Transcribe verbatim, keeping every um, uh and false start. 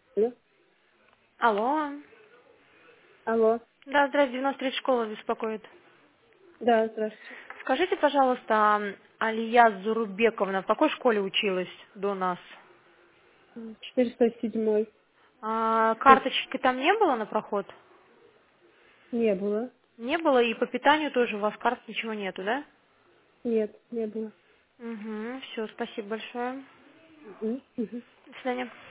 Алло. Алло. Алло. Да, здравствуйте, девяносто три школа беспокоит. Да, здравствуйте. Скажите, пожалуйста, Алия Зурубековна в какой школе училась до нас? четыреста седьмой. А, Тут карточки там не было на проход? не было. Не было, и по питанию тоже у вас карт ничего нету, да? Нет, не было. Угу, все, спасибо большое. Мгм. Мгм. До свидания.